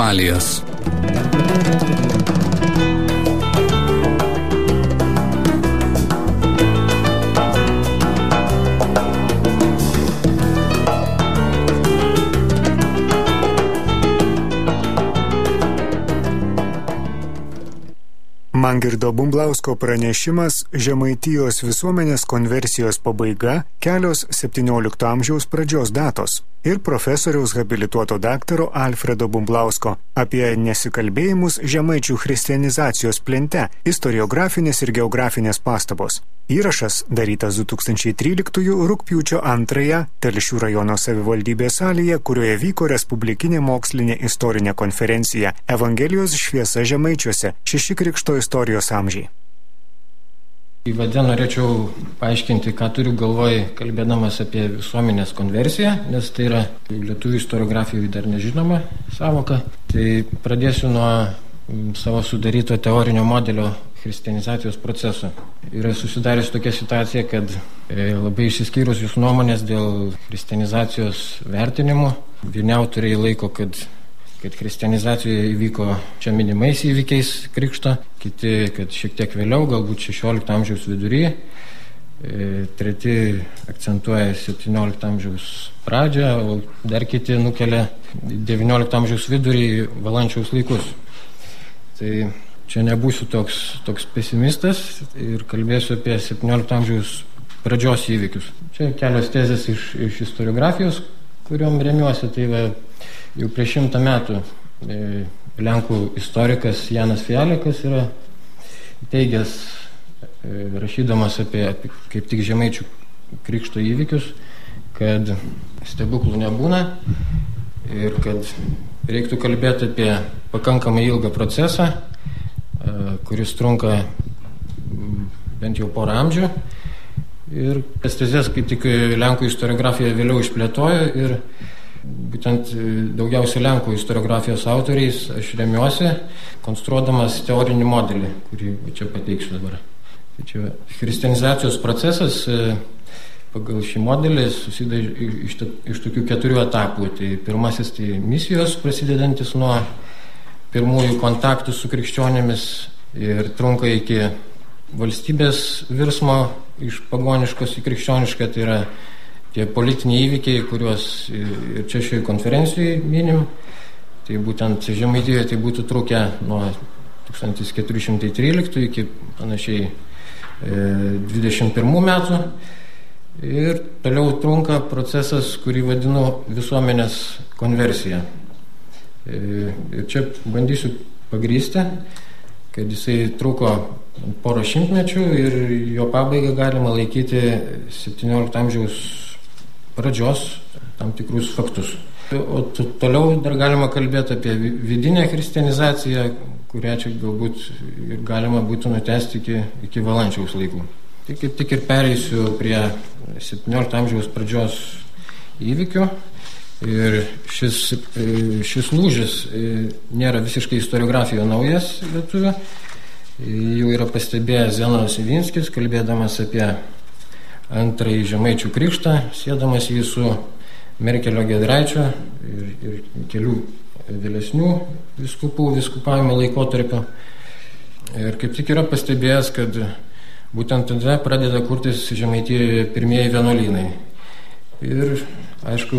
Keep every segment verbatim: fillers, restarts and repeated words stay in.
aktualijos. Mangirdo Bumblausko pranešimas Žemaitijos visuomenės konversijos pabaiga kelios septyniolikto amžiaus pradžios datos ir profesoriaus habilituoto daktaro Alfredo Bumblausko apie nesikalbėjimus žemaičių christianizacijos plente, istoriografinės ir geografinės pastabos. Įrašas darytas du tūkstančiai tryliktųjų rugpjūčio antrąją Telšių rajono savivaldybės salėje, kurioje vyko Respublikinė mokslinė istorinė konferencija Evangelijos šviesa žemaičiuose – šeši krikšto istorijos amžiai. Įvade norėčiau paaiškinti, ką turiu galvoj, kalbėdamas apie visuomenės konversiją, nes tai yra lietuvių istoriografijoje dar nežinoma savoka. Tai pradėsiu nuo savo sudaryto teorinio modelio christianizacijos proceso. Yra susidariusi tokia situacija, kad labai išsiskyrusios nuomonės dėl christianizacijos vertinimo. Vieni autoriai laiko, kad, kad christianizacija įvyko čia minimais įvykiais krikšto, kiti, kad šiek tiek vėliau, galbūt šešiolikto amžiaus vidury, treti akcentuoja septyniolikto amžiaus pradžią, o dar kiti nukelia devyniolikto amžiaus vidurį valančiaus laikus. Tai čia nebūsiu toks, toks pesimistas ir kalbėsiu apie septyniolikto amžiaus pradžios įvykius. Čia kelios tezės iš, iš istoriografijos, kuriuom remiuosi. Tai va, jau prieš šimtą metų e, Lenkų istorikas Janas Fialekas yra teigęs, e, rašydamas apie, apie kaip tik žemaičių krikšto įvykius, kad stebuklų nebūna ir kad reiktų kalbėti apie pakankamai ilgą procesą, kuris trunka bent jau porą amžių. Ir tas tezes, kaip tik Lenkų istoriografija vėliau išplėtojo ir būtent daugiausiai Lenkų istoriografijos autoriais aš remiuosi, konstruodamas teorinį modelį, kurį čia pateiksiu dabar. Tai čia christianizacijos procesas pagal šį modelį susideda iš, iš tokių keturių etapų. Tai pirmasis tai misijos, prasidedantis nuo pirmųjų kontaktų su krikščionėmis ir trunka iki valstybės virsmo iš pagoniškos į krikščionišką. Tai yra tie politiniai įvykiai, kuriuos ir čia šioje konferencijoje minim. Tai būtent Žemaitijoje tai būtų trukę nuo tūkstantis keturi šimtai tryliktų iki panašiai dvidešimt pirmų metų. Ir toliau trunka procesas, kurį vadinu visuomenės konversija. Ir čia bandysiu pagrįsti, kad jisai truko porą šimtmečių ir jo pabaigą galima laikyti septyniolikto amžiaus pradžios tam tikrus faktus. O toliau dar galima kalbėti apie vidinę christianizaciją, kurią čia galbūt galima būtų nutęsti iki, iki valančiaus laikų. Tai kaip tik ir pereisiu prie septyniolikto amžiaus pradžios įvykių. Ir šis, šis lūžis nėra visiškai istoriografijoje naujas lietuvių. Jau yra pastebėjęs Zenonas Ivinskis, kalbėdamas apie antrąjį žemaičių krikštą, siedamas jį su Merkelio Giedraičio ir, ir kelių vėlesnių vyskupų vyskupavimo laikotarpio. Ir kaip tik yra pastebėjęs, kad būtent tada pradeda kurtis Žemaitijoje pirmieji vienuolynai. Ir, aišku,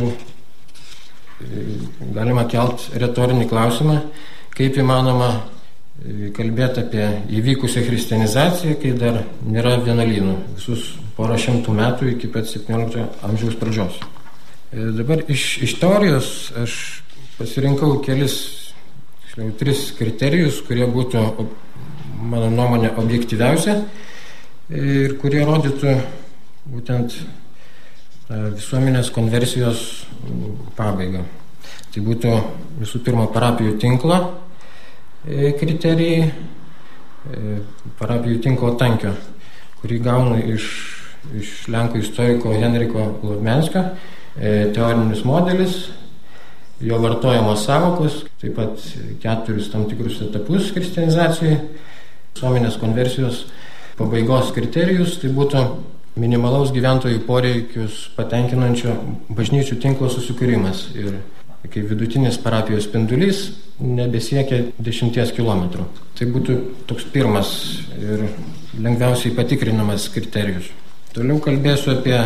galima kelt retorinį klausimą, kaip įmanoma kalbėti apie įvykusią christianizaciją, kai dar nėra vienuolynų visus porą šimtų metų iki pat septyniolikto amžiaus pradžios. Dabar iš, iš teorijos aš pasirinkau kelis, šliau, tris kriterijus, kurie būtų, mano nuomonė, objektyviausia ir kurie rodytų būtent visuomenės konversijos pabaigą. Tai būtų visų pirma parapijų tinklo kriterijai, parapijų tinklo tankio, kurį gaunu iš, iš Lenkų istoriko Henriko Lovmenskio, teorinis modelis, jo vartojamos sąvokos, taip pat keturis tam tikrus etapus christianizacijai, visuomenės konversijos pabaigos kriterijus, tai būtų minimalaus gyventojų poreikius patenkinančio bažnyčių tinklo susikūrimas. Ir kaip vidutinis parapijos spindulys nebesiekia dešimties kilometrų. Tai būtų toks pirmas ir lengviausiai patikrinamas kriterijus. Toliau kalbėsiu apie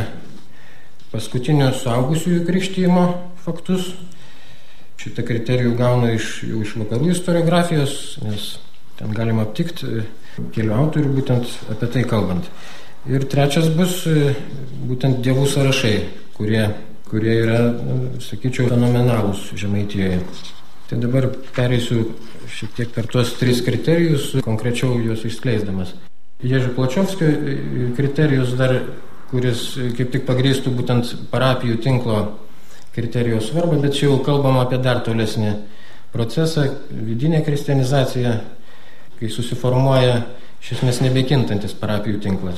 paskutinių suaugusiųjų krikštijimo faktus. Šitą kriterijų gaunu iš, jau iš vakarų istoriografijos, nes ten galima aptikti kelių autorių būtent apie tai kalbant. Ir trečias bus būtent dievų sąrašai, kurie, kurie yra, sakyčiau, fenomenalūs Žemaitijoje. Tai dabar pereisiu šiek tiek per tuos tris kriterijus, konkrečiau juos išskleisdamas. Ježio Plačiovskio kriterijus dar, kuris kaip tik pagrįstų būtent parapijų tinklo kriterijos svarbą, bet čia jau kalbam apie dar tolesnį procesą, vidinę kristianizaciją, kai susiformuoja iš esmės nebekintantis parapijų tinklas.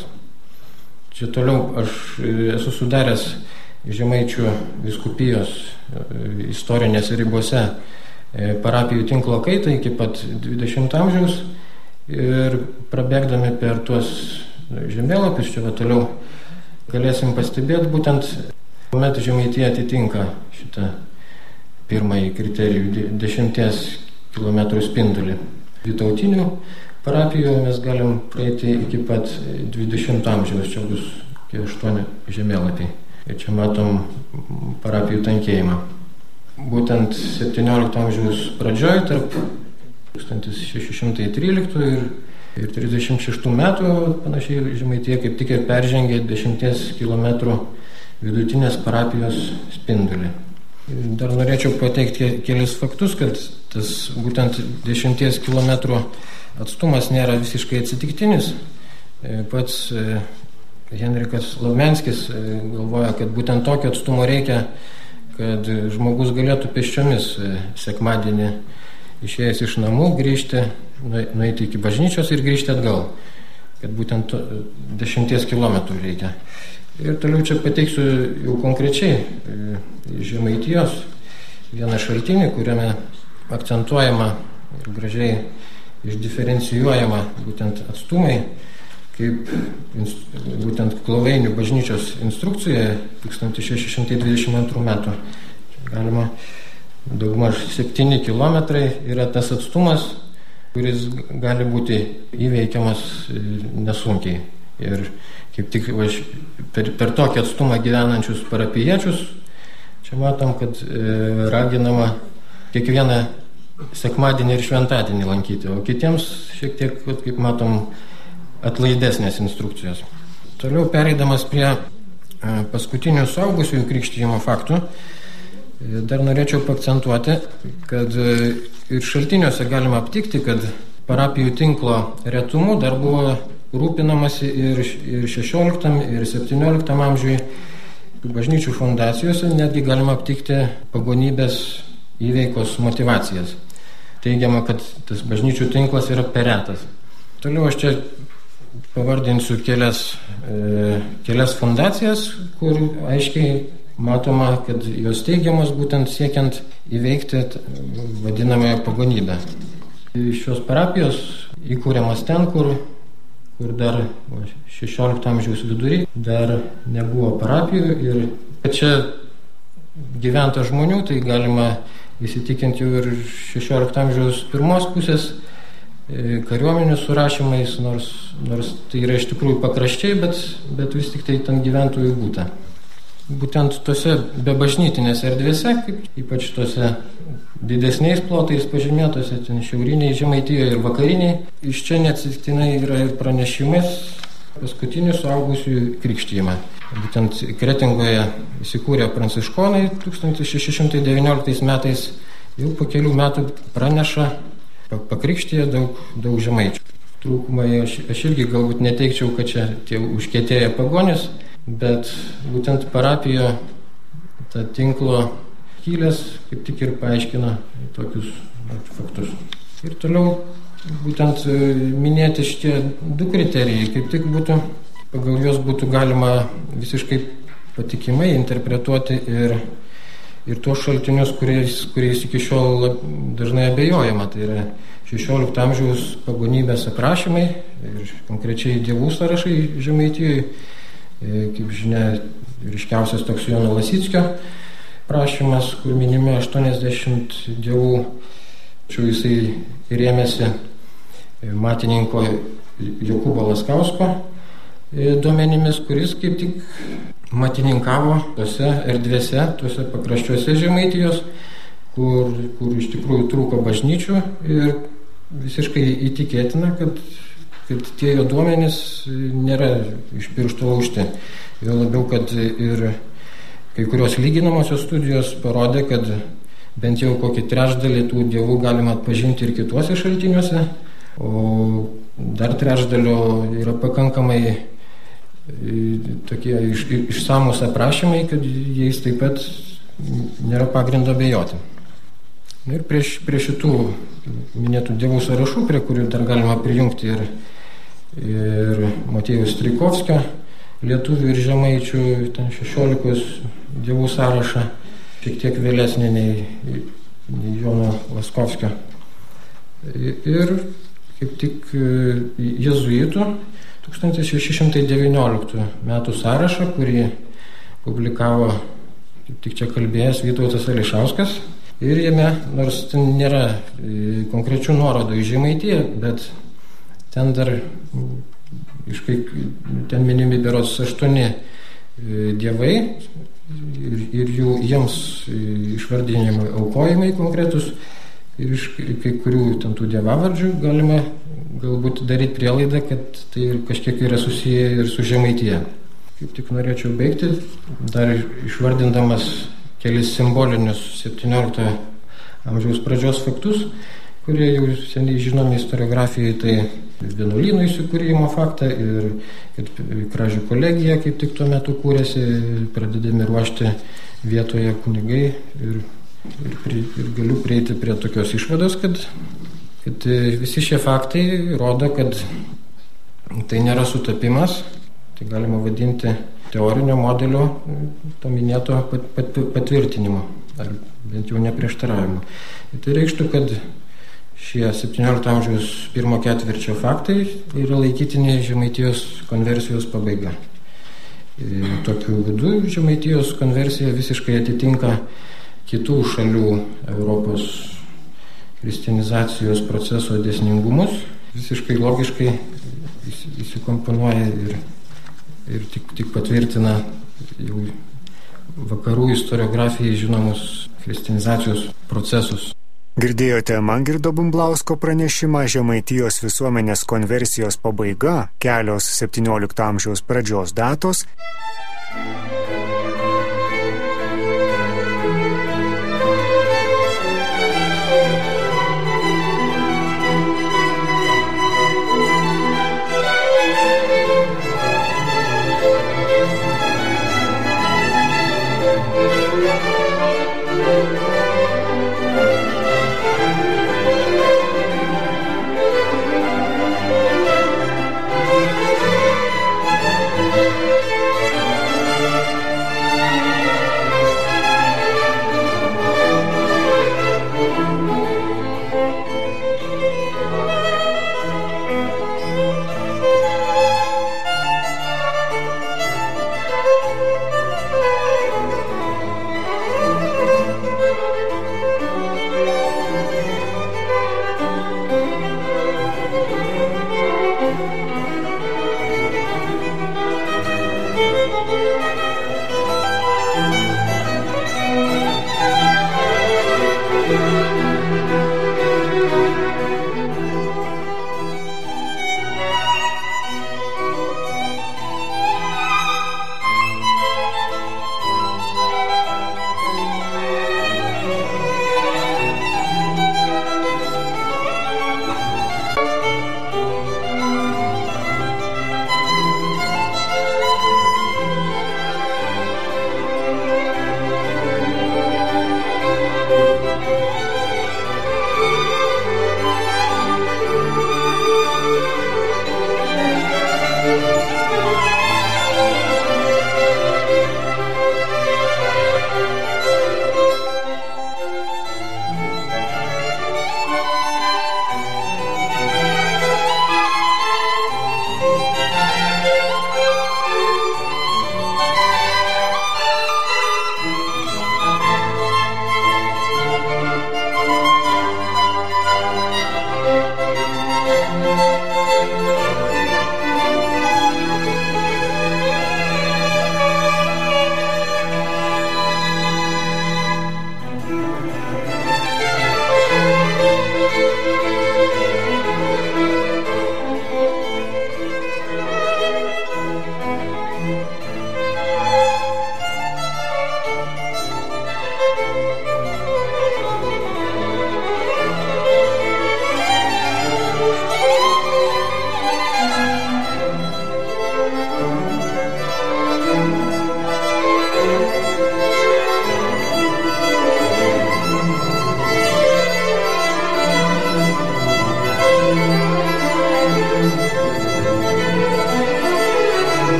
Čia toliau aš esu sudaręs Žemaičių vyskupijos istorinėse ribose parapijų tinklo kaitą iki pat dvidešimto amžiaus ir prabėgdami per tuos žemėlapius, čia va toliau galėsim pastebėti būtent, kuomet Žemaitija atitinka šitą pirmąjį kriterijų dešimties kilometrų spindulį. Vytautinių parapijų mes galim praeiti iki pat dvidešimto amžiaus, čia bus aštuoni žemėlapiai. Ir čia matom parapijų tankėjimą. Būtent septyniolikto amžiaus pradžioj, tarp tūkstantis šeši šimtai tryliktų ir, ir trisdešimt šeštų metų, panašiai Žemaitija kaip tik ir peržengė dešimties kilometrų vidutinės parapijos spindulį. Dar norėčiau pateikti kelis faktus, kad tas būtent dešimties kilometrų atstumas nėra visiškai atsitiktinis. Pats Henrikas Laumenskis galvoja, kad būtent tokio atstumo reikia, kad žmogus galėtų pėsčiomis sekmadienį išėjęs iš namų grįžti, nueiti iki bažnyčios ir grįžti atgal. Kad būtent dešimties kilometrų reikia. Ir toliau čia pateiksiu jau konkrečiai Žemaitijos vieną šaltinį, kuriame akcentuojama ir gražiai išdiferencijuojama būtent atstumai, kaip būtent Klovainių bažnyčios instrukcijoje tūkstantis šeši šimtai dvidešimt antrų metų. Galima daugmaž septyni kilometrai yra tas atstumas, kuris gali būti įveikiamas nesunkiai. Ir kaip tik va, per, per tokį atstumą gyvenančius parapijiečius, čia matom, kad e, raginama kiekvieną sekmadienį ir šventadienį lankyti, o kitiems šiek tiek, kaip matom, atlaidesnės instrukcijos. Toliau pereidamas prie e, paskutinių suaugusiųjų krikštijimo faktų, e, dar norėčiau paakcentuoti, kad e, ir šaltiniuose galima aptikti, kad parapijų tinklo retumu dar buvo rūpinamasi ir, ir šešioliktam ir septynioliktam amžiui. Bažnyčių fundacijose netgi galima aptikti pagonybės įveikos motivacijas. Teigiama, kad tas bažnyčių tinklas yra per retas. Toliau aš čia pavardinsiu kelias, e, kelias fundacijas, kur aiškiai matoma, kad jos teigiamos būtent siekiant įveikti vadinamąją pagonybę. Šios parapijos įkūriamas ten, kur kur dar šešiolikto amžiaus vidury dar nebuvo parapijų ir čia gyventa žmonių, tai galima įsitikinti jau ir šešiolikto amžiaus pirmos pusės kariuomenių surašymais, nors, nors tai yra iš tikrųjų pakraščiai, bet, bet vis tik tai ten gyventojų būta. Būtent tose bebažnytinėse erdvėse, ypač tose didesniais plotais pažymėtose, ten šiauriniai Žemaitijoje ir vakariniai, iš čia neatsitiktinai yra ir pranešimas paskutinių suaugusiųjų krikštijimą. Būtent Kretingoje įsikūrė pranciškonai tūkstantis šeši šimtai devynioliktais metais, jau po kelių metų praneša pakrikštiję daug, daug žemaičių. Trūkumai aš, aš irgi galbūt neteikčiau, kad čia tie užkietėję pagonys, bet būtent parapijo tą tinklo kylės kaip tik ir paaiškina tokius faktus. Ir toliau būtent minėti šitie du kriterijai, kaip tik būtų, pagal juos būtų galima visiškai patikimai interpretuoti ir, ir tuos šaltinius, kuriais, kuriais iki šiol dažnai abejojama. Tai yra šešiolikto amžiaus pagonybės aprašymai ir konkrečiai dievų sąrašai Žemaitijoje. Kaip žinia, ryškiausias toks Jono Lasickio prašymas, kur minimi aštuoniasdešimt dievų. Tačiau jisai rėmėsi matininko Jokūbo Laskausko duomenimis, kuris kaip tik matininkavo tose erdvėse, tose pakraščiuose Žemaitijos, kur, kur iš tikrųjų trūko bažnyčių ir visiškai įtikėtina, kad, kad tie jo duomenys nėra iš piršto laužti. Jo labiau, kad ir kai kurios lyginamosios studijos parodė, kad bent jau kokį trečdalį tų dievų galima atpažinti ir kituose šaltiniuose, o dar trečdalio yra pakankamai tokie iš, išsamus aprašymai, kad jais taip pat nėra pagrindo abejoti. Ir prie, prie šitų minėtų dievų sąrašų, prie kurių dar galima prijungti ir, ir Motiejaus Strijkovskio lietuvių ir žemaičių ten šešiolikos dievų sąrašą, šiek tiek vėlesnė nei, nei Jono Laskovskio. Ir kaip tik jezuitų tūkstantis šeši šimtai devynioliktų metų sąrašą, kurį publikavo kaip tik čia kalbėjęs Vytautas Ališauskas. Ir jame, nors ten nėra konkrečių nuorodų į Žemaitiją, bet ten dar iš kai, ten minimi berods aštuoni dievai ir, ir jų, jiems išvardinimai aukojimai konkretus. Ir iš kai kurių ten tų dievavardžių galima galbūt daryti prielaidą, kad tai kažkiek yra susiję ir su Žemaitija. Kaip tik norėčiau baigti, dar išvardindamas kelis simbolinius septynioliktojo amžiaus pradžios faktus, kurie jau seniai žinomi istoriografijai, tai vienuolynų įsikūrimo faktą ir kad Kražių kolegija kaip tik tuo metu kūrėsi, pradedami ruošti vietoje kunigai ir, ir, ir galiu prieiti prie tokios išvados, kad kad visi šie faktai rodo, kad tai nėra sutapimas, tai galima vadinti teorinio modelio to minėto pat, pat, patvirtinimo, ar bent jau neprieštaravimo. Ir tai reikštų, kad šie septyniolikto amžiaus pirmo ketvirčio faktai yra laikytini Žemaitijos konversijos pabaiga. Ir tokiu būdu Žemaitijos konversija visiškai atitinka kitų šalių Europos kristianizacijos proceso dėsningumus, visiškai logiškai įsikomponuoja ir, ir tik, tik patvirtina jau vakarų istoriografijai žinomus kristianizacijos procesus. Girdėjote Mangirdo Bumblausko pranešimą Žemaitijos visuomenės konversijos pabaiga, kelios septyniolikto amžiaus pradžios datos.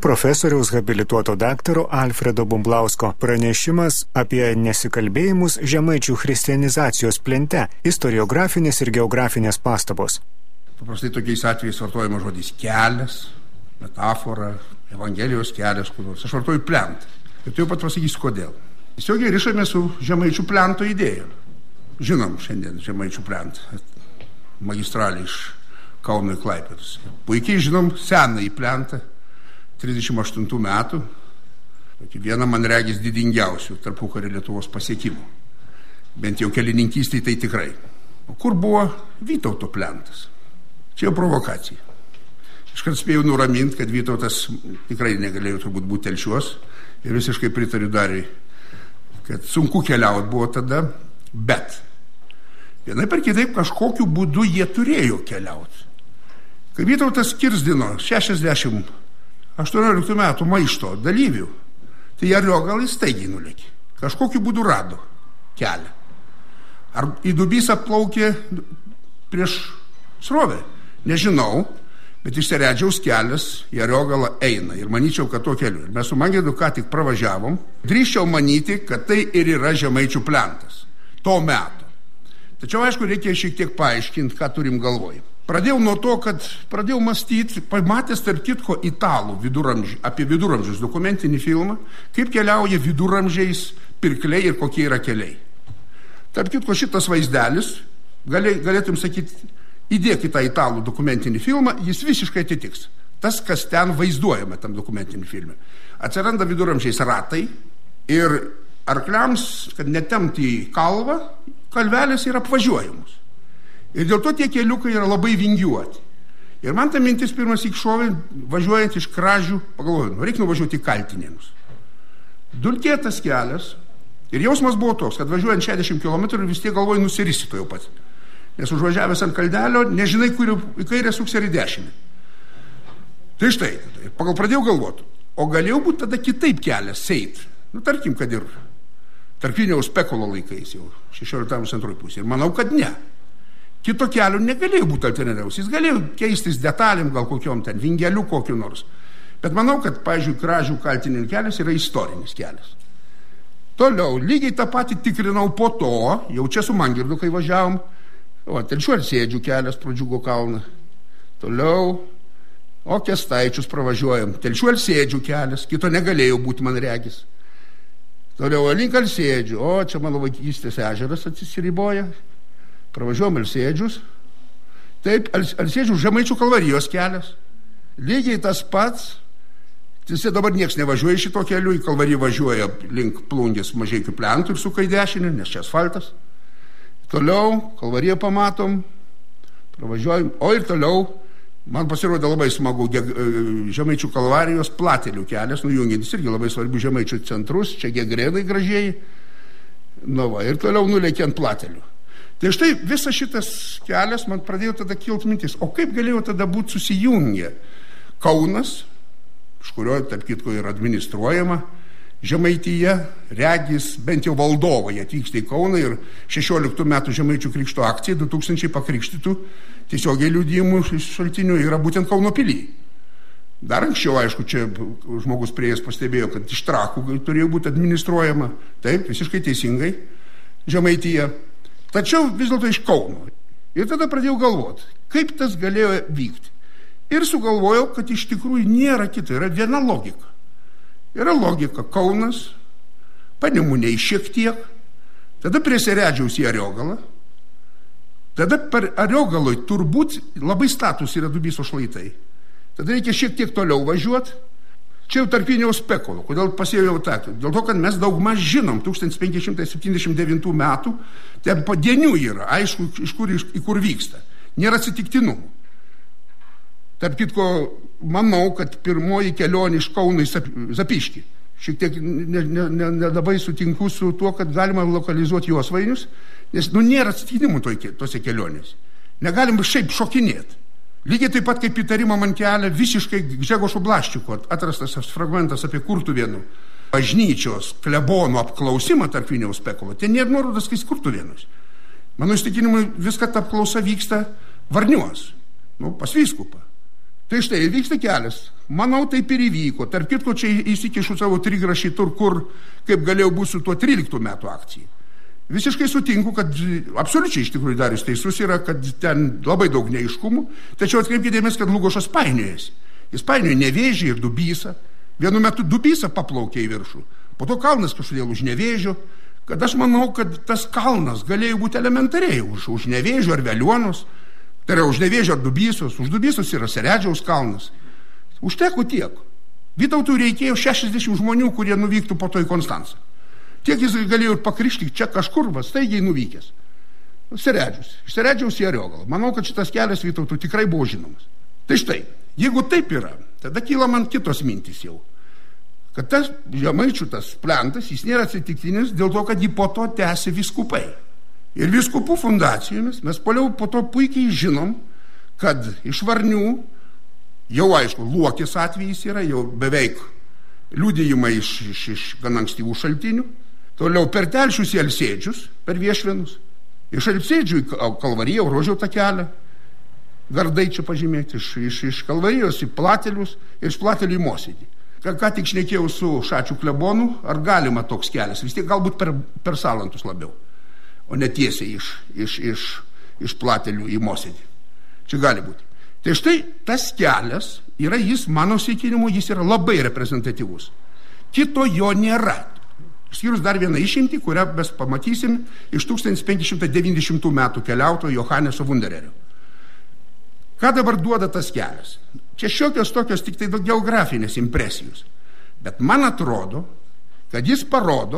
profesoriaus habilituoto daktaro Alfredo Bumblausko pranešimas apie nesikalbėjimus žemaičių christianizacijos plente, istoriografinės ir geografinės pastabos. Paprastai tokiais atvejais vartojama žodis kelias, metafora, evangelijos kelias, kur nors. Aš vartoju plentą. Ir tu jau pat pasakysiu, kodėl. Tiesiogiai rišame su žemaičių plento idėja. Žinom šiandien žemaičių plentą, magistralį iš Kauno į Klaipėdos. Puikiai žinom senąjį plentą, trisdešimt aštuntų metų, vieną man regis didingiausių tarpukario Lietuvos pasiekimų. Bent jau kelininkystėje tai tikrai. O kur buvo Vytauto plentas? Čia jau provokacija. Iškart spėjau nuraminti, kad Vytautas tikrai negalėjo turbūt būti Telšiuos ir visiškai pritariu Dariui, kad sunku keliauti buvo tada, bet vienai per kitaip kažkokiu būdu jie turėjo keliauti. Kai Vytautas kirzdino šešiasdešimt aštuonioliktų metų maišto dalyvių, tai Ariogalai staigiai nulėkė. Kažkokiu būdu rado kelią. Ar į Dubysą plaukė prieš srovę? Nežinau, bet iš Seredžiaus kelias į Ariogalą eina. Ir manyčiau, kad to keliu. Ir mes su Mangirdu ką tik pravažiavom. Drįsčiau manyti, kad tai ir yra žemaičių plentas. To meto. Tačiau, aišku, reikia šiek tiek paaiškinti, ką turim galvoj. Pradėjau nuo to, kad pradėjau mąstyti, pamatęs tarp kitko italų viduramžių, apie viduramžius dokumentinį filmą, kaip keliauja viduramžiais pirkliai ir kokie yra keliai. Tarp kitko šitas vaizdelis, galė, galėtum sakyti, įdėk į tą italų dokumentinį filmą, jis visiškai atitiks. Tas, kas ten vaizduojama tam dokumentinį filmą. Atsiranda viduramžiais ratai ir arkliams, kad netemti į kalvą, kalvelės yra apvažiuojamos. Ir dėl to tie keliukai yra labai vingiuoti. Ir man ta mintis pirmas įkšovė, važiuojant iš Kražių, pagalvojau, reikia nuvažiuoti į Kaltinėnus. Dulkėtas kelias, ir jausmas buvo toks, kad važiuojant šešiasdešimt kilometrų vis tiek galvoju nusirisi to jau pat. Nes užvažiavęs ant kaldelio, nežinai, kur į kairę suks ir į dešinę. Tai štai, pagal pradėjau galvoti, o galėjau būti tada kitaip kelias eit. Nu, tarkim, kad ir Tarpiniaus Pekolo laikais jau, šešiolikto amžiaus antroji pusė. Ir manau, kad ne. Kito kelio negalėjo būti alternatyvaus. Jis galėjo keistis detalėm, gal kokiom ten vingeliu kokiu nors. Bet manau, kad, pavyzdžiui, Kražių Kaltinėnų kelias yra istorinis kelias. Toliau, lygiai tą patį tikrinau po to, jau čia su Mangirdu, kai važiavom, o, Telšių Alsėdžių kelias pro Džiugo kalną. Toliau, o Kęstaičius pravažiuojam. Telšių Alsėdžių kelias, kito negalėjo būti, man regis. Toliau, link Alsėdžių, o, čia mano vaikystės ežeras atsisiriboja. Pravažiuojam Alsėdžius. Taip, Alsėdžių Žemaičių Kalvarijos kelias. Lygiai tas pats. Tiesa, dabar nieks nevažiuoja šito keliu, į Kalvariją važiuoja link Plungės Mažeikių plentų ir suka į dešinę, nes čia asfaltas. Toliau, Kalvariją pamatom, pravažiuojam, o ir toliau, man pasirodė labai smagu, Žemaičių Kalvarijos Platelių kelias, nujungiantis irgi labai svarbių Žemaičių centrus, čia Gegrėnai gražiai, nu va, ir toliau nulėkė ant Platelių. Tai štai visas šitas kelias man pradėjo tada kilti mintis, o kaip galėjo tada būti susijungę Kaunas, iš kurio, tarp kitko, yra administruojama Žemaitija, regis, bent jau valdovai atvyksta į Kauną ir šešioliktų metų Žemaičių krikšto akcija, du tūkstančiai pakrikštytų tiesiogiai liudijimų šaltinių yra būtent Kauno pily. Dar anksčiau, aišku, čia žmogus prieėjęs pastebėjo, kad iš Trakų turėjo būti administruojama, taip, visiškai teisingai, Žemaitija. Tačiau vis dėlto iš Kauno. Ir tada pradėjau galvoti, kaip tas galėjo vykti. Ir sugalvojau, kad iš tikrųjų nėra kita, yra viena logika. Yra logika Kaunas, Panemunėj šiek tiek, tada prie Seredžiaus į Ariogalą, tada per Ariogaloj turbūt labai status yra Dubyso šlaitai. Tada reikia šiek tiek toliau važiuoti. Čia jau Tarpiniaus Pekolo. Kodėl pasėjau tą? Dėl to, kad mes daugmaž žinom tūkstantis penki šimtai septyniasdešimt devintų metų, ten padienių yra, aišku, iš kur, iš, į kur vyksta. Nėra atsitiktinumų. Tarp kitko, manau, kad pirmoji kelionė iš Kauno į Zapiškį. Šiek tiek nelabai ne, ne, sutinku su tuo, kad galima lokalizuoti Josvainius, nes nu, nėra atsitiktinimų tose kelionėse. Negalim šiaip šokinėti. Lygiai taip pat kaip įtarimą man kelia visiškai Gžegožo Blaščiko atrastas fragmentas apie Kurtuvėnų bažnyčios klebonų apklausimą Tarpiniaus Pekolo. Ten nėra nuorodas, kai Kurtuvėnus. Mano įstikinimu, viską ta apklausa vyksta Varniuos, nu, pas vyskupą. Tai štai, vyksta kelias. Manau, taip ir įvyko. Tarp kitko, čia įsikišu savo trigrašį tur, kur, kaip galėjau būti su tuo tryliktų metų akcija. Visiškai sutinku, kad absoliučiai iš tikrųjų Darius teisus yra, kad ten labai daug neaiškumų, tačiau atkreipkite dėmesį, kad Dlugošas painiojasi. Jis painioja Nevėžį ir Dubysą. Vienu metu Dubysa paplaukė į viršų, po to kalnas kažkodėl už Nevėžio, kad aš manau, kad tas kalnas galėjo būti elementariai už, už Nevėžio ar Veliuonos, tai yra už Nevėžio ar Dubysos, už Dubysos yra Seredžiaus kalnas. Užteko tiek. Vytautui reikėjo šešiasdešimt žmonių, kurie nuvyktų po to į Konstancą. Tiek jis galėjo ir pakrišti čia kažkur, va, staigiai nuvykęs. Seredžius. Iš Seredžiaus į Ariogalą. Manau, kad šitas kelias Vytautui tikrai buvo žinomas. Tai štai, jeigu taip yra, tada kyla man kitos mintis jau. Kad tas Žemaičių tas plentas, jis nėra atsitiktinis dėl to, kad jį po to tęsė vyskupai. Ir vyskupų fundacijomis mes poliau po to puikiai žinom, kad iš Varnių, jau aišku, Luokės atvejis yra, jau beveik liudijimai iš, iš, iš gan ankstyvų šaltinių, toliau per Telšius į Alsėdžius, per Viešvenus, iš Alsėdžių į Kalvariją, Rožiaus kelią, Gardai čia pažymėti, iš, iš, iš Kalvarijos į Platelius ir iš Platelių į Mosėdį. Ką, ką tik šnekėjau su Šačių klebonu, ar galima toks kelias, vis tiek galbūt per, per Salantus labiau, o ne tiesiai iš, iš, iš, iš Platelių į Mosėdį. Čia gali būti. Tai štai tas kelias yra, jis mano įsitikinimu, jis yra labai reprezentatyvus. Kito jo nėra. Skyrus dar vieną išimtį, kurią mes pamatysim iš tūkstantis penki šimtai devyniasdešimtų metų keliautojo Johaneso Wundererio. Ką dabar duoda tas kelias? Čia šiokios tokios tik tai geografinės impresijos. Bet man atrodo, kad jis parodo,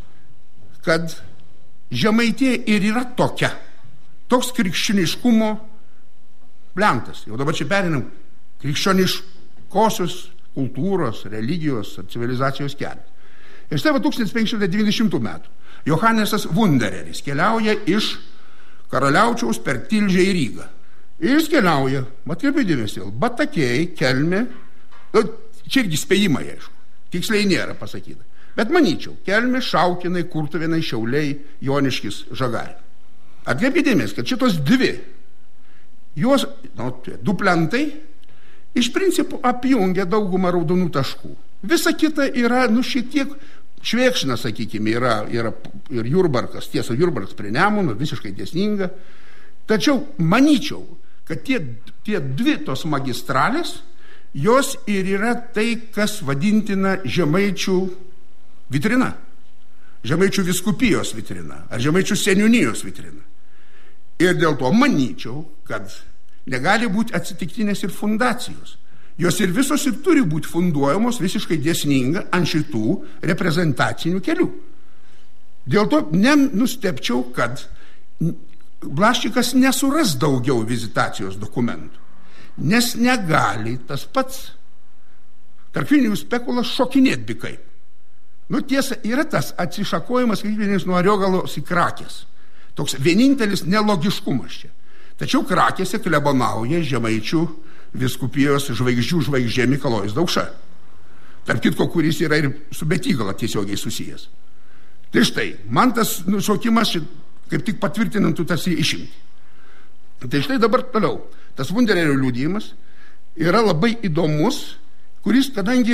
kad Žemaitija ir yra tokia. Toks krikščioniškumo plentas. Jau dabar čia perinam krikščioniškosios kultūros, religijos ar civilizacijos kelias. Ir štai va tūkstantis penki šimtai devyniasdešimtų metų. Johanesas Wundereris keliauja iš Karaliaučiaus per Tilžę į Rygą. Ir jis keliauja, atkreipiu dėmesį, Batakiai, Kelmė, čia irgi spėjimai, aišku, tiksliai nėra pasakyta. Bet manyčiau, Kelmė, Šaukinai, Kurtuvėnai, Šiauliai, Joniškis, Žagarė. Atkreipiu dėmesį, kad šitos dvi, jos, nu, du plentai, iš principo apjungia daugumą raudonų taškų. Visa kita yra, nu, šiek tiek Švėkšna, sakykime, yra, yra ir Jurbarkas, tiesa, Jurbarkas prie Nemuno, visiškai tiesninga. Tačiau manyčiau, kad tie, tie dvi tos magistralės, jos ir yra tai, kas vadintina Žemaičių vitrina. Žemaičių vyskupijos vitrina, ar Žemaičių seniūnijos vitrina. Ir dėl to manyčiau, kad negali būti atsitiktinės ir fundacijos. Jos ir visos ir turi būti funduojamos visiškai dėsninga ant šitų reprezentacinių kelių. Dėl to nenustepčiau, kad Blaščikas nesuras daugiau vizitacijos dokumentų, nes negali tas pats Tarkvinijus Spekulas šokinėti bikaip. Nu tiesa, yra tas atsišakojimas kiekvienis nuo Ariogalos į Krakės. Toks vienintelis nelogiškumas čia. Tačiau Krakėse klebonauja Žemaičių vyskupijos žvaigždžių žvaigždė Mikalojus Daukša. Tarp kitko, kuris yra ir su Betygala tiesiogiai susijęs. Tai štai, man tas nušokimas kaip tik patvirtinantų tarsi išimtį. Tai štai dabar toliau. Tas Wundererio liudijimas yra labai įdomus, kuris, kadangi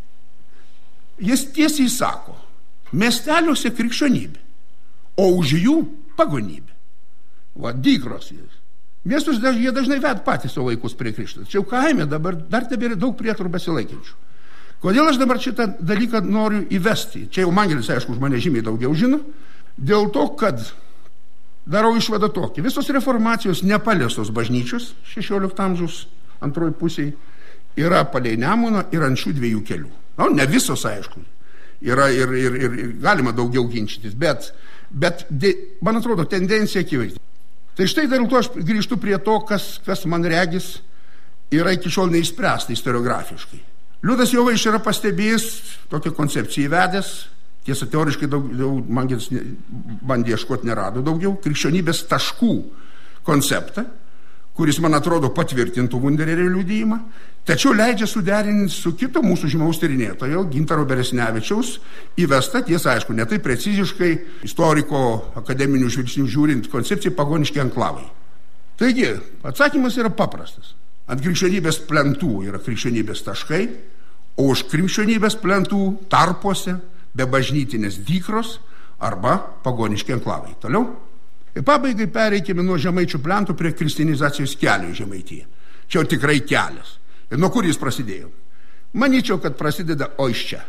jis tiesiai sako, miesteliuose krikščionybė, o už jų pagonybė. Va, dykros jis. Miestus jie dažnai ved patys savo vaikus prie Krikšto. Tačiau kaime dabar dar tebėra daug prietarų besilaikiančių. Kodėl aš dabar šitą dalyką noriu įvesti? Čia jau Mangelis, aišku, už mane žymiai daugiau žino. Dėl to, kad darau išvadą tokį. Visos reformacijos nepaliestos bažnyčios šešiolikto amžiaus antroji pusėje yra palei Nemuną ir ant šių dviejų kelių. Na, ne visos, aišku. Yra ir, ir, ir, ir galima daugiau ginčytis, bet, bet de, man atrodo, tendencija akivaizdi. Tai štai dėl to aš grįžtu prie to, kas, kas man regis yra iki šiol neįspręsta istoriografiškai. Liudas Jovaiša yra pastebėjęs tokią koncepciją įvedęs. Tiesa, teoriškai daug, daug Mangelis bandė ieškoti, nerado daugiau, krikščionybės taškų konceptą, kuris, man atrodo, patvirtintų Wundererio liudijimą, tačiau leidžia suderinti su kito mūsų žymaus tyrinėtojo, Gintaro Beresnevičiaus, įvesta, tiesa, aišku, ne taip preciziškai, istoriko akademinių žvilgsnių žiūrint koncepcijai pagoniški anklavai. Taigi, atsakymas yra paprastas. Ant krikščionybės plentų yra krikščionybės taškai, o už krikščionybės plentų tarpuose be bažnytinės dykros arba pagoniški enklavai. Toliau. Ir pabaigai pereikime nuo Žemaičių plentų prie kristinizacijos kelio į Žemaitiją. Čia jau tikrai kelias. Ir nuo kur jis prasidėjo? Manyčiau, kad prasideda o iš čia.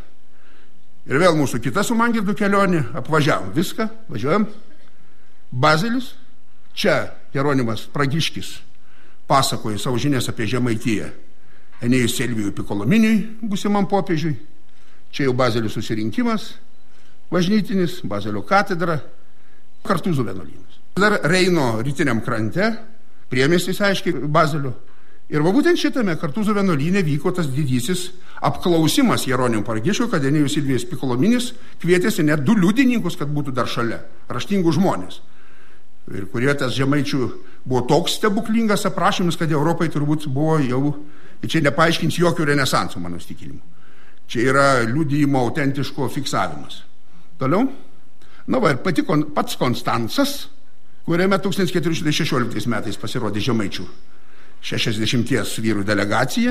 Ir vėl mūsų kita su Mangirdu kelionė, apvažiavom viską, važiuojam. Bazelis, čia Jeronimas Pragiškis pasakoja savo žinias apie Žemaitiją Enėjus Silvijui Pikolominiui, būsimam popiežiui. Čia jau Bazelio susirinkimas, bažnytinis, Bazelio katedra, Kartūzų vienuolynas. Dar Reino rytiniam krante, priemiestis aiškiai Bazelio. Ir va būtent šitame Kartūzų vienuolyne vyko tas didysis apklausimas Jeronimo Pragiškio, kad Enėjus Silvijus Pikolominis kvietėsi net du liudininkus, kad būtų dar šalia, raštingų žmonės. Ir kurie tas Žemaičių buvo toks stebuklingas aprašymas, kad Europai turbūt buvo jau, ir čia nepaaiškins jokių renesansų, mano įsitikinimu. Čia yra liudijimo autentiško fiksavimas. Toliau. Na va, ir pati, pats Konstancas, kuriame tūkstantis keturi šimtai šešioliktais metais pasirodė Žemaičių šešiasdešimties vyrų delegacija,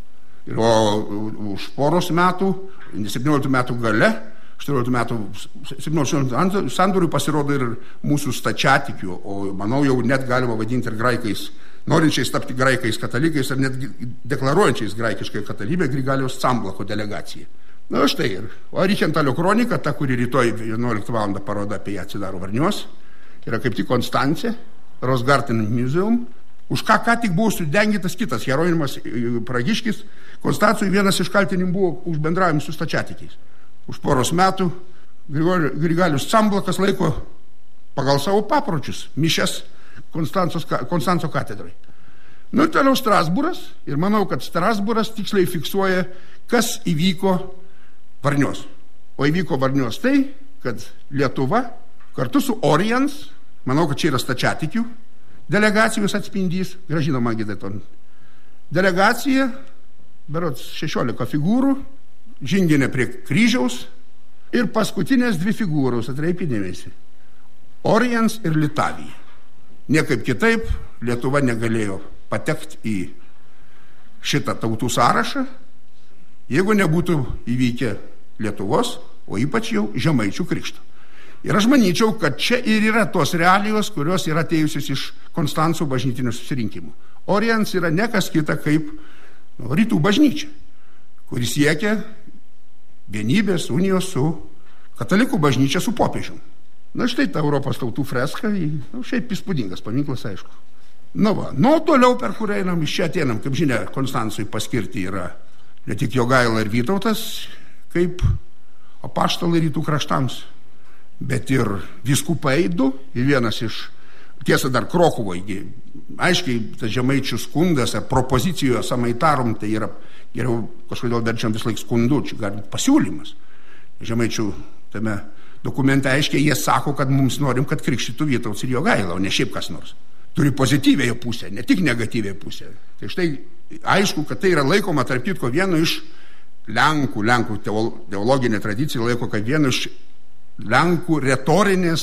o už poros metų, septynioliktų metų gale, aštuonioliktų metų, septynioliktų sandorių pasirodo ir mūsų stačiatikių, o manau jau net galima vadinti ir graikais, norinčiais tapti graikais katalikais ar net deklaruojančiais graikiškai katalybę, Grigaliaus Camblako delegacija. Na štai ir, o Rychentalio kronika, ta, kuri rytoj vienuoliktą valandą paroda apie ją atsidaro Varniuos, yra kaip tik Konstance, Rosgarten Museum, už ką ką tik buvo sudengytas kitas Jeronimas Pragiškis. Konstancui vienas iš kaltinimų buvo už bendravimą su stačiatikiais. Už poros metų Grigalius Camblakas laiko pagal savo papročius mišias Konstanco katedrai. Nu ir toliau Strasbūras, ir manau, kad Strasbūras tiksliai fiksuoja, kas įvyko Varniuos. O įvyko Varniuos tai, kad Lietuva kartu su Oriens, manau, kad čia yra stačiatikių delegacijos atspindys, Gražina Magidaton. Delegacija, berods šešiolika figūrų, žinginė prie kryžiaus ir paskutinės dvi figūros, atreipinėmėsi, Oriens ir Litavija. Niekaip kitaip Lietuva negalėjo patekti į šitą tautų sąrašą, jeigu nebūtų įvykę Lietuvos, o ypač jau Žemaičių krikšto. Ir aš manyčiau, kad čia ir yra tos realijos, kurios yra atėjusios iš Konstanco bažnytinio susirinkimo. Oriens yra ne kas kita kaip nu, rytų bažnyčia, kuris siekia vienybės, unijos su katalikų bažnyčia, su popiežium. Na štai ta Europos tautų freska, nu, šiaip įspūdingas paminklas, aišku. Na va, nu toliau per kur einam, iš čia ateinam, kaip žinia, Konstancui paskirti yra ne tik Jogaila ir Vytautas, kaip apaštalai rytų kraštams, bet ir vyskupai du, ir vienas iš, tiesa dar Krokuvoje, aiškiai, tas Žemaičių skundas ar propozicijos samaitarum, tai yra, geriau kažkodėl verčiam vis laik skundu, čia gali pasiūlymas. Žemaičių tame dokumente aiškiai jie sako, kad mums norim, kad krikštytų Vytautas ir Jogaila, o ne šiaip kas nors. Turi pozityvėją pusę, ne tik negatyvėją pusę. Tai štai aišku, kad tai yra laikoma tarp kitko vienu iš Lenkų, Lenkų teologinė tradicija laiko, kad vienu iš Lenkų retorinės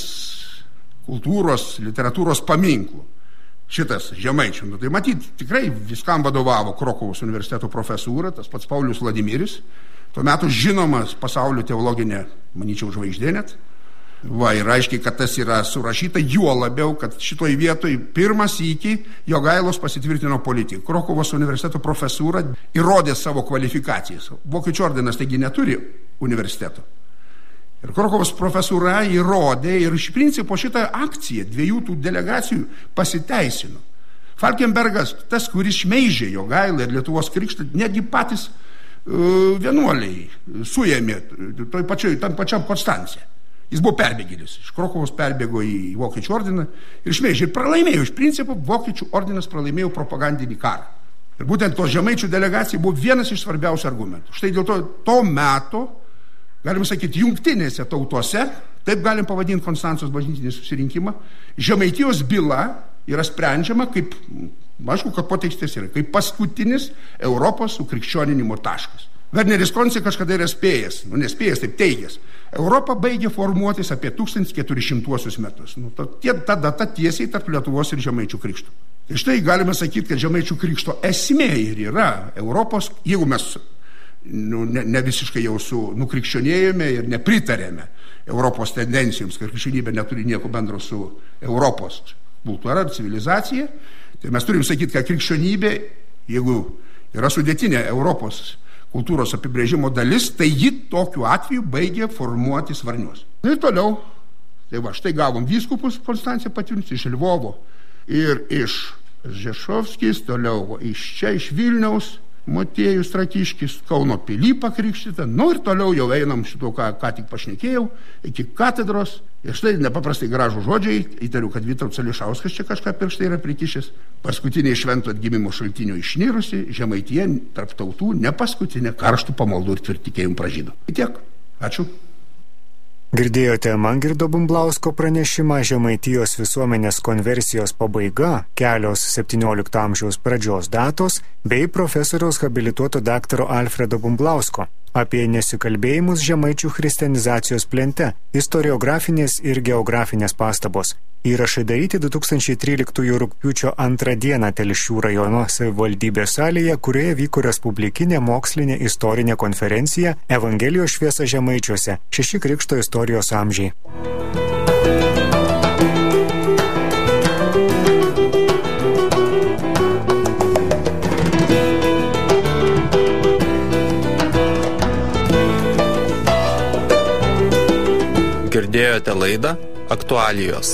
kultūros, literatūros paminklų. Šitas Žemaičių. Nu, tai matyt, tikrai viskam vadovavo Krokuvos universiteto profesūra, tas pats Paulius Vladimiris, tuo metu žinomas pasaulio teologinė, manyčiau, žvaigždė net. Va, ir aiškiai, kad tas yra surašyta, juo labiau, kad šitoj vietoj pirmas iki Jogailos pasitvirtino politiką. Krokuvos universiteto profesūra įrodė savo kvalifikacijas. Vokiečių ordinas taigi neturi universiteto. Ir Krokovos profesūra įrodė ir iš principo šitą akciją dviejų tų delegacijų pasiteisino. Falkenbergas, tas, kuris šmeižė Jogailą ir Lietuvos krikštą, netgi patys uh, vienuoliai suėmė toj pačioj, tam pačiam Konstance. Jis buvo perbėgėlis. Iš Krokovos perbėgo į Vokiečių ordiną ir šmeižė. Ir pralaimėjo. Iš principo Vokiečių ordinas pralaimėjo propagandinį karą. Ir būtent tos Žemaičių delegacija buvo vienas iš svarbiausių argumentų. Štai dėl to to meto, galim sakyti, jungtinėse tautose, taip galim pavadinti Konstancos bažnytinį susirinkimą, Žemaitijos byla yra sprendžiama kaip, aišku, kad potekstės yra, kaip paskutinis Europos sukrikščioninimo taškas. Werneris Konce kažkada yra spėjęs, nu nespėjęs, taip teigęs. Europa baigė formuotis apie tūkstantis keturi šimtuosius metus. Nu, ta, ta data tiesiai tarp Lietuvos ir Žemaičių krikštų. Tai štai galime sakyti, kad Žemaičių krikšto esmė ir yra Europos, jeigu mes nu, ne, ne visiškai jau su nukrikščionėjome ir nepritarėme Europos tendencijoms, kad krikščionybė neturi nieko bendro su Europos kultūra ar civilizacija, tai mes turim sakyti, kad krikščionybė, jeigu yra sudėtinė Europos kultūros apibrėžimo dalis, tai ji tokiu atveju baigė formuoti Varniuos. Ir toliau, tai va, štai gavom vyskupus Konstanciją patvirtinti iš Lvovo ir iš Žešovskis, toliau iš čia, iš Vilniaus, Motiejus Trakiškis, Kauno pily pakrikštyta, nu ir toliau jau einam šito, ką, ką tik pašnekėjau, iki katedros. Ir štai nepaprastai gražų žodžiai, įtariu, kad Vytautas Ališauskas čia kažką pirštai yra prikišęs. Paskutiniai švento atgimimo šaltinių išnyrusi, Žemaitija tarp tautų ne paskutinė karštų pamaldų ir tvirtikėjimų pražydo. Tiek. Ačiū. Girdėjote Mangirdo Bumblausko pranešimą Žemaitijos visuomenės konversijos pabaiga, kelios septyniolikto amžiaus pradžios datos bei profesoriaus habilituoto daktaro Alfredo Bumblausko apie nesikalbėjimus žemaičių christianizacijos plente, istoriografinės ir geografinės pastabos. Įrašai daryti du tūkstančiai tryliktųjų rugpjūčio antrą dieną Telšių rajono savivaldybės salėje, kurioje vyko respublikinė mokslinė istorinė konferencija Evangelijos šviesa žemaičiuose – šeši krikšto istorijos amžiai. Girdėjote laidą Aktualijos.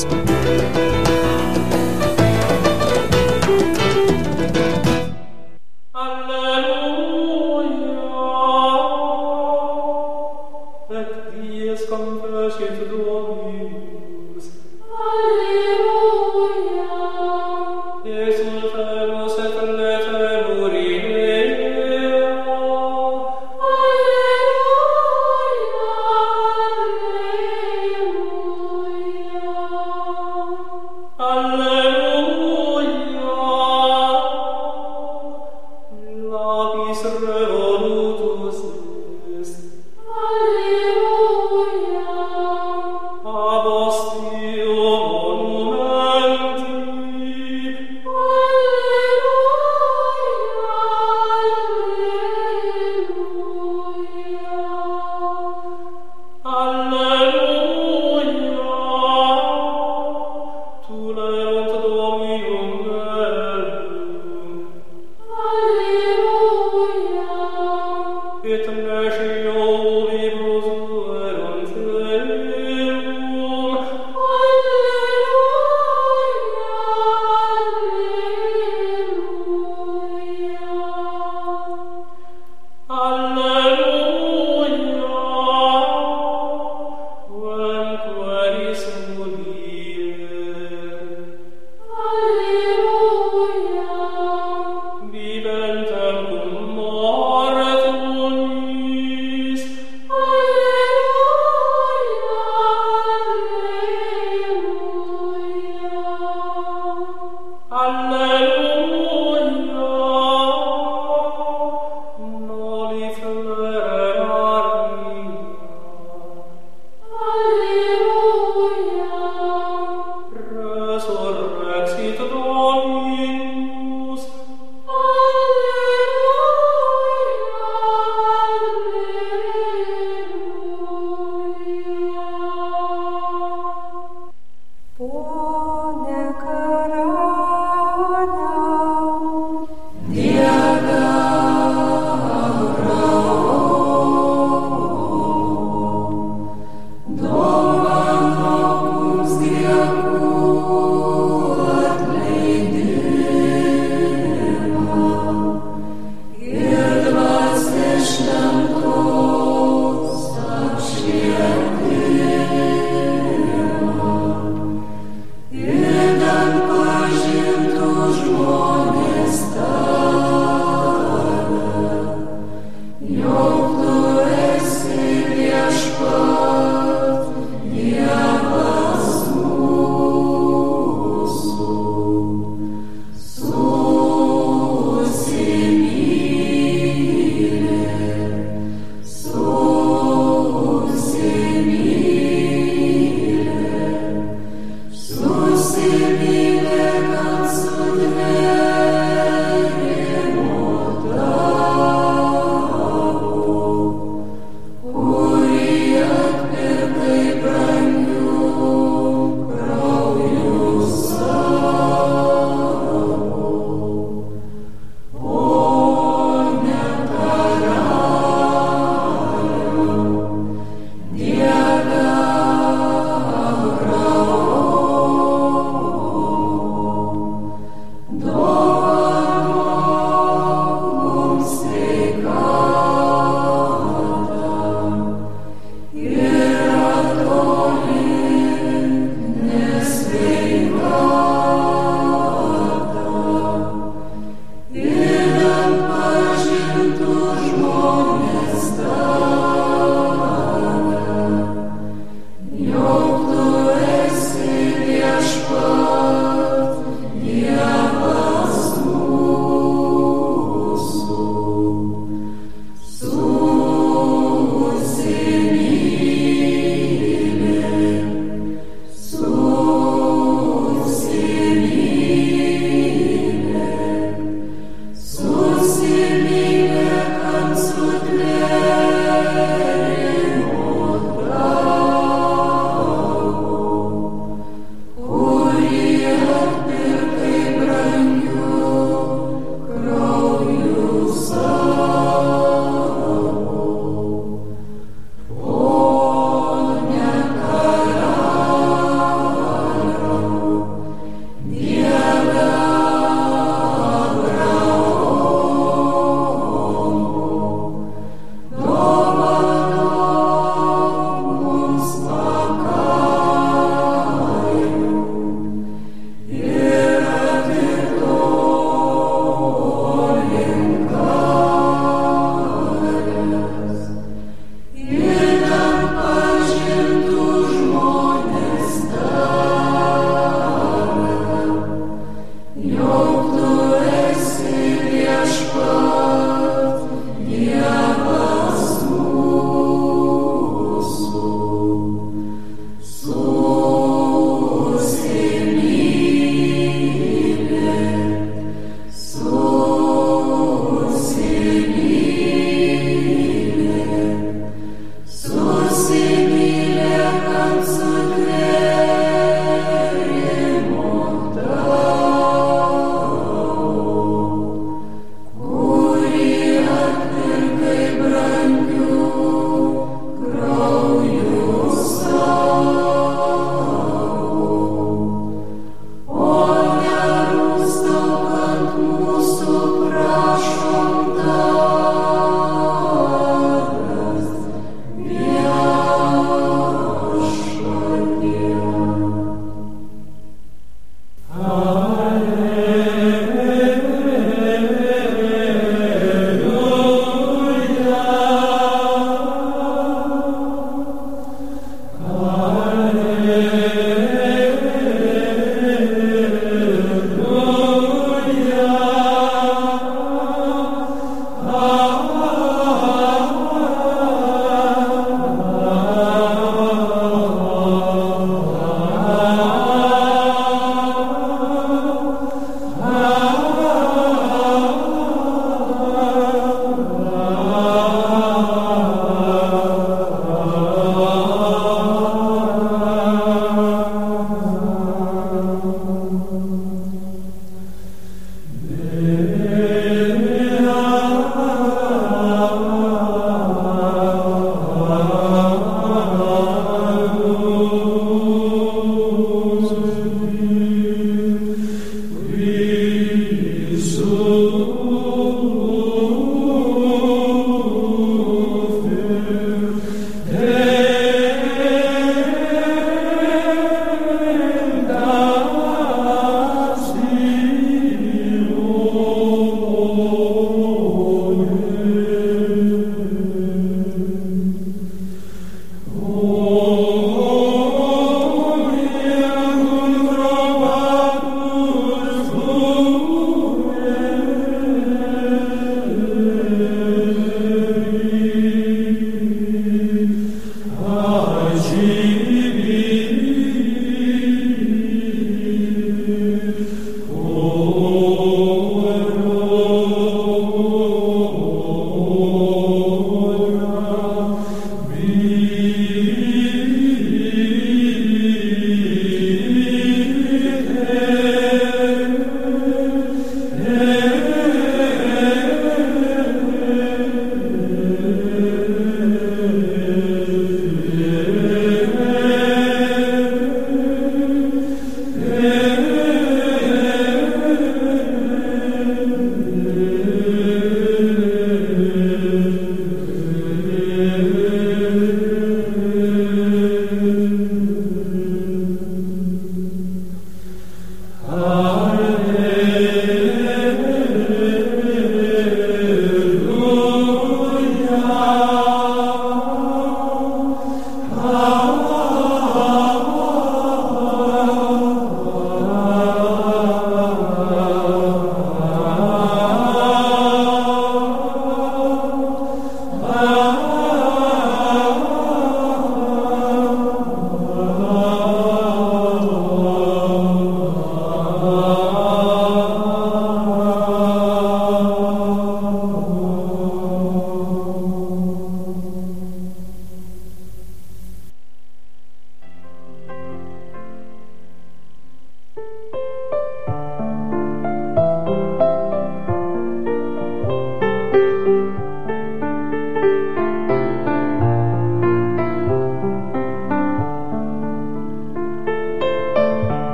Alleluia.